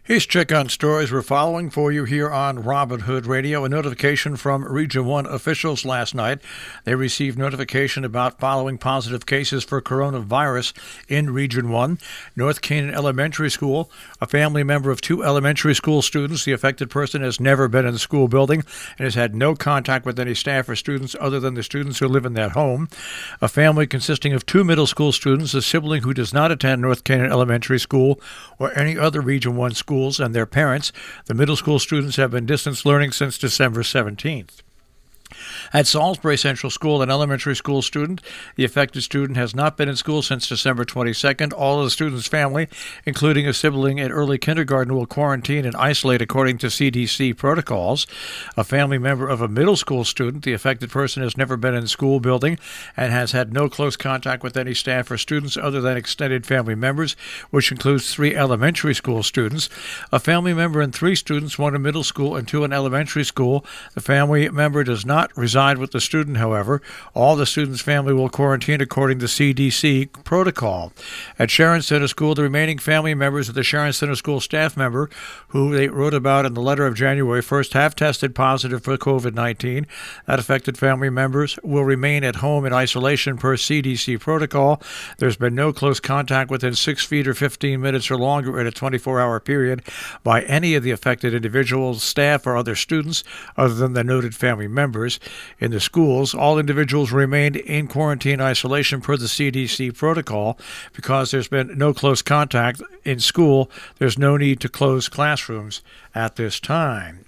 Here's check on stories we're following for you here on Robin Hood Radio. A notification from Region 1 officials last night. They received notification about following positive cases for coronavirus in Region 1. North Canaan Elementary School, a family member of 2 elementary school students. The affected person has never been in the school building and has had no contact with any staff or students other than the students who live in that home. A family consisting of 2 middle school students, a sibling who does not attend North Canaan Elementary School or any other Region 1 school, and their parents. The middle school students have been distance learning since December 17th. At Salisbury Central School, an elementary school student, the affected student has not been in school since December 22nd. All of the student's family, including a sibling in early kindergarten, will quarantine and isolate according to CDC protocols. A family member of a middle school student, the affected person has never been in the school building and has had no close contact with any staff or students other than extended family members, which includes 3 elementary school students. A family member and 3 students, 1 in middle school and 2 in elementary school. The family member does not reside with the student, however. All the student's family will quarantine according to CDC protocol. At Sharon Center School, the remaining family members of the Sharon Center School staff member, who they wrote about in the letter of January 1st, have tested positive for COVID-19. That affected family members will remain at home in isolation per CDC protocol. There's been no close contact within 6 feet or 15 minutes or longer in a 24-hour period by any of the affected individuals, staff, or other students other than the noted family members. In the schools, all individuals remained in quarantine isolation per the CDC protocol. Because there's been no close contact in school, there's no need to close classrooms at this time.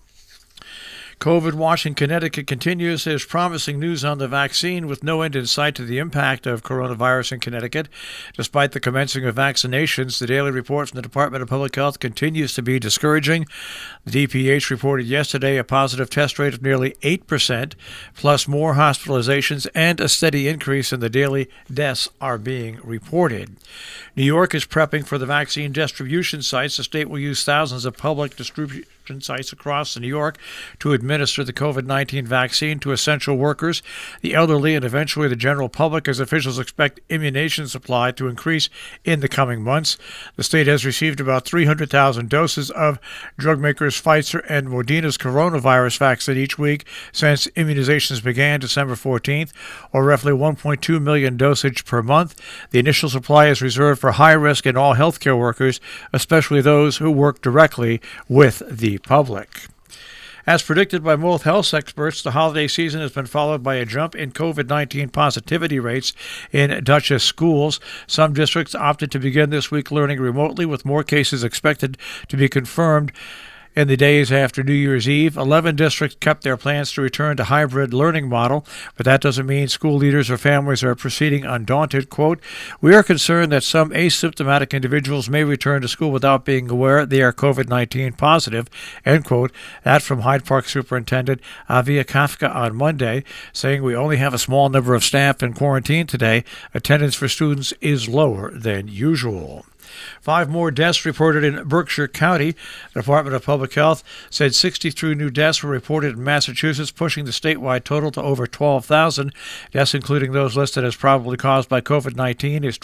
COVID watch in Connecticut continues. There's promising news on the vaccine with no end in sight to the impact of coronavirus in Connecticut. Despite the commencing of vaccinations, the daily report from the Department of Public Health continues to be discouraging. The DPH reported yesterday a positive test rate of nearly 8%, plus more hospitalizations and a steady increase in the daily deaths are being reported. New York is prepping for the vaccine distribution sites. The state will use thousands of public distribution sites across New York to administer the COVID-19 vaccine to essential workers, the elderly, and eventually the general public, as officials expect immunization supply to increase in the coming months. The state has received about 300,000 doses of drug makers Pfizer and Moderna's coronavirus vaccine each week since immunizations began December 14th, or roughly 1.2 million dosage per month. The initial supply is reserved for high-risk and all healthcare workers, especially those who work directly with the public. As predicted by both health experts, the holiday season has been followed by a jump in COVID-19 positivity rates in Dutchess schools. Some districts opted to begin this week learning remotely, with more cases expected to be confirmed in the days after New Year's Eve. 11 districts kept their plans to return to hybrid learning model, but that doesn't mean school leaders or families are proceeding undaunted. Quote, "We are concerned that some asymptomatic individuals may return to school without being aware they are COVID-19 positive," end quote. That from Hyde Park Superintendent Avia Kafka on Monday, saying, "We only have a small number of staff in quarantine today. Attendance for students is lower than usual." 5 more deaths reported in Berkshire County. The Department of Public Health said 63 new deaths were reported in Massachusetts, pushing the statewide total to over 12,000. Deaths, including those listed as probably caused by COVID-19, is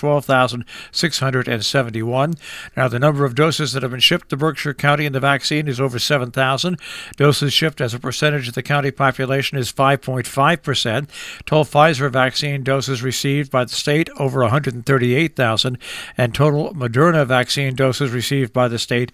12,671. Now, the number of doses that have been shipped to Berkshire County in the vaccine is over 7,000. Doses shipped as a percentage of the county population is 5.5%. Total Pfizer vaccine doses received by the state over 138,000, and total Moderna vaccine doses received by the state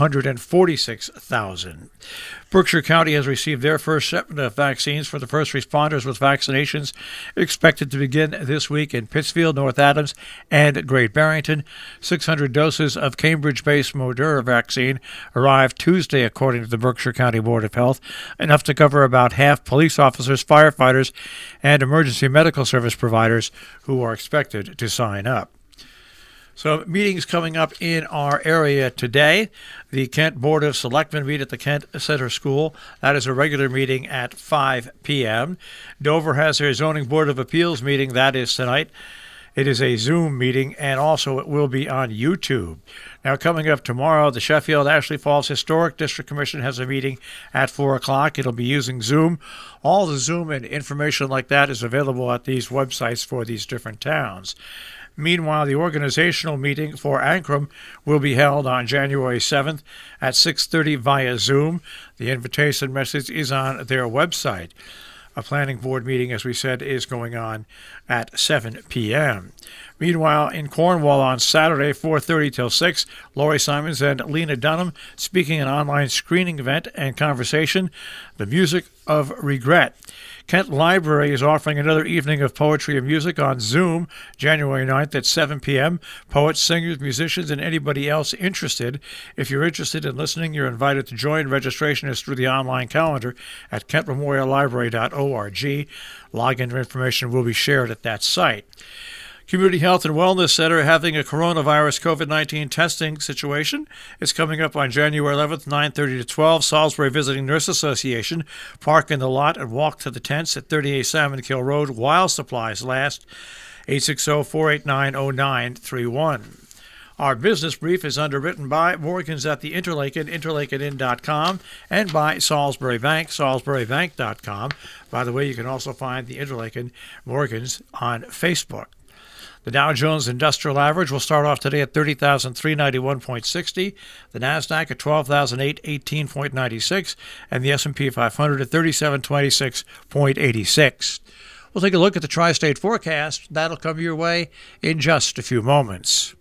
146,000. Berkshire County has received their first shipment of vaccines for the first responders, with vaccinations expected to begin this week in Pittsfield, North Adams, and Great Barrington. 600 doses of Cambridge-based Moderna vaccine arrived Tuesday, according to the Berkshire County Board of Health, enough to cover about half police officers, firefighters, and emergency medical service providers who are expected to sign up. So meetings coming up in our area today. The Kent Board of Selectmen meet at the Kent Center School. That is a regular meeting at 5 p.m. Dover has their Zoning Board of Appeals meeting. That is tonight. It is a Zoom meeting, and also it will be on YouTube. Now, coming up tomorrow, the Sheffield Ashley Falls Historic District Commission has a meeting at 4 o'clock. It'll be using Zoom. All the Zoom and information like that is available at these websites for these different towns. Meanwhile, the organizational meeting for Ankrum will be held on January 7th at 6:30 via Zoom. The invitation message is on their website. A planning board meeting, as we said, is going on at 7 p.m. Meanwhile, in Cornwall on Saturday, 4:30 till 6, Laurie Simons and Lena Dunham speaking an online screening event and conversation, The Music of Regret. Kent Library is offering another evening of poetry and music on Zoom, January 9th at 7 p.m. Poets, singers, musicians, and anybody else interested. If you're interested in listening, you're invited to join. Registration is through the online calendar at kentmemoriallibrary.org. Login information will be shared at that site. Community Health and Wellness Center having a coronavirus COVID-19 testing situation. It's coming up on January 11th, 9:30 to 12. Salisbury Visiting Nurse Association. Park in the lot and walk to the tents at 38 Salmon Kill Road while supplies last. 860-489-0931. Our business brief is underwritten by Morgan's at the Interlaken, interlakenin.com, and by Salisbury Bank, salisburybank.com. By the way, you can also find the Interlaken Morgan's on Facebook. The Dow Jones Industrial Average will start off today at 30,391.60, the NASDAQ at 12,818.96, and the S&P 500 at 3726.86. We'll take a look at the tri-state forecast. That'll come your way in just a few moments.